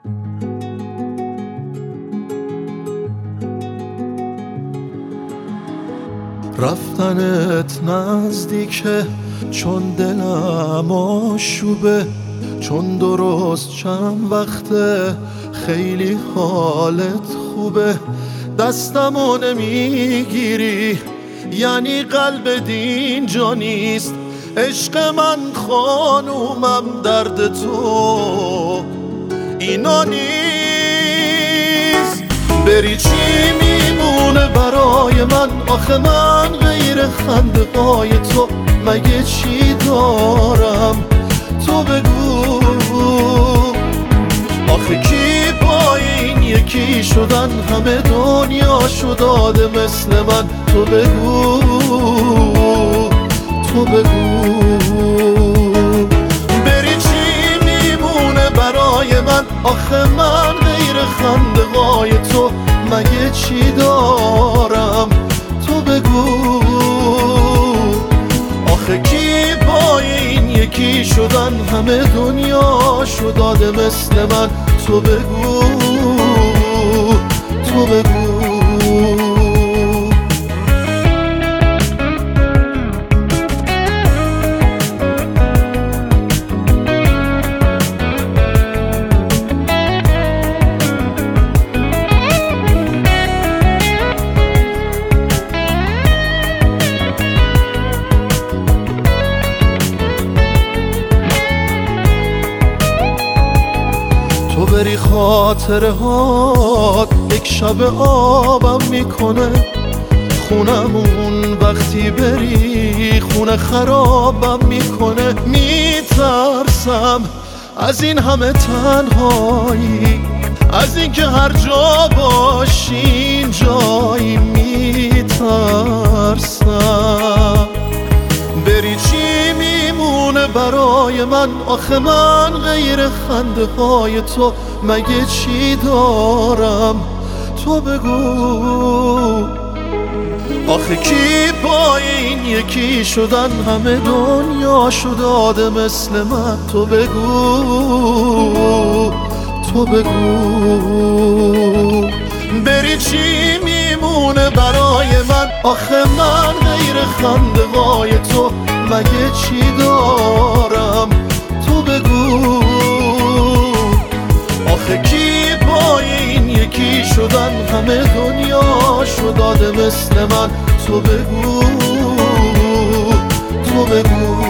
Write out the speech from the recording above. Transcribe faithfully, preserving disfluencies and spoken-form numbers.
رفتنت نزدیکه چون دلم آشوبه، چون درست چند وقته خیلی حالت خوبه. دستمو نمیگیری یعنی قلب دین جا نیست. عشق من خانومم درد تو اینا نیست. بری چی میمونه برای من؟ آخه من غیر خنده‌های تو مگه چی دارم؟ تو بگو آخه کی با این یکی شدن همه دنیا شو داده مثل من؟ تو بگو تو بگو بری چی میمونه برای من؟ آخه من غیر خنده‌های تو مگه چی دارم؟ تو بگو آخه کی با این یکی شدن همه دنیا شو داده مثل من؟ تو بگو تو بگو تو بری خاطره هات یک شب آبم میکنه. خونمون وقتی بری خونه خرابم میکنه. میترسم از این همه تنهایی، از این که هر جا باشین جایی. میترسم بری چی میمونه برای من؟ آخه من غیر خنده های تو مگه چی دارم؟ تو بگو آخه کی با این یکی شدن همه دنیا شو داده مثل من؟ تو بگو تو بگو بری چی میمونه برای من؟ آخه من غیر خنده های تو مگه چی دارم؟ تو بگو آخه کی با این یکی شدن همه دنیا شو داده مثل من؟ تو بگو تو بگو